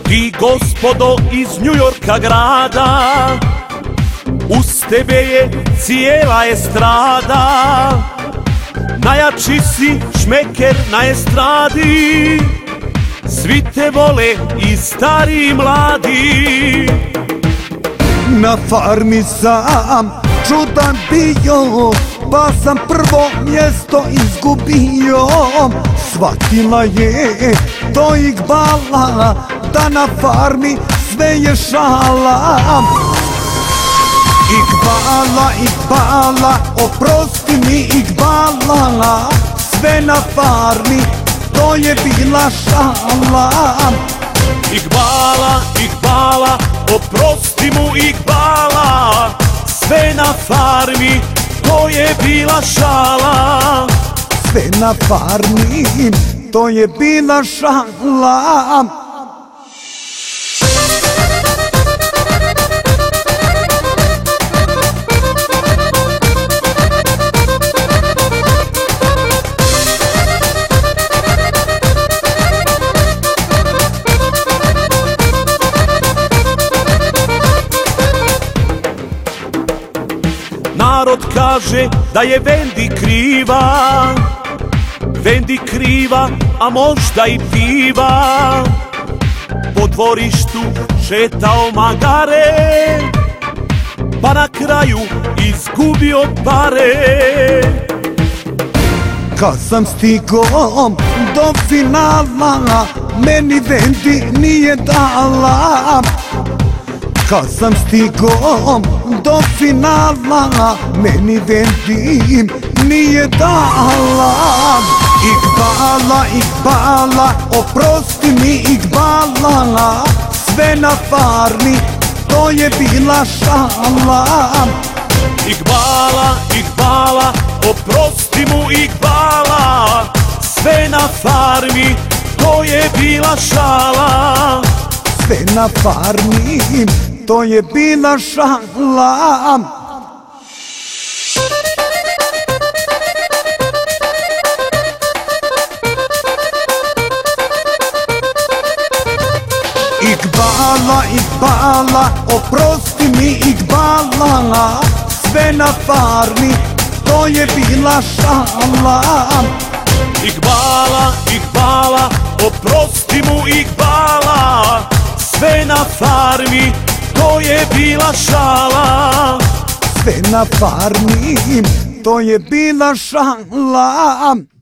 Ti gospodo iz Njujorka grada, uz tebe je cijela estrada. Najjači si šmeker na estradi, svi te vole i stari i mladi. Na farmi sam čudan bio, pa sam prvo mjesto izgubio. Shvatila je to Iqbala, da na farmi sve je šala. Iqbala, Iqbala, oprosti mi Iqbala, sve na farmi to je bila šala. Iqbala, Iqbala, oprosti mu Iqbala, sve na farmi to je bila šala. Sve na farmi to je bila šala. Narod kaže da je Vendi kriva, Vendi kriva, a možda i piva. Po dvorištu šetao magare, pa na kraju izgubio pare. Kad sam stigao do finala, meni Vendi nije dala. Kad sam stigao do finala, meni Vendi nije dala. Iqbala, Iqbala, oprosti mi Iqbala, sve na farmi to je bila šala. Iqbala, Iqbala, oprosti mu Iqbala, sve na farmi to je bila šala. Sve na farmi to je bila šala. Iqbala, Iqbala, oprosti mi Iqbala, sve na farmi to je bila šala. Iqbala, Iqbala, oprosti mu Iqbala, sve na farmi to je bila šala. Sve na farmi to je bila šala.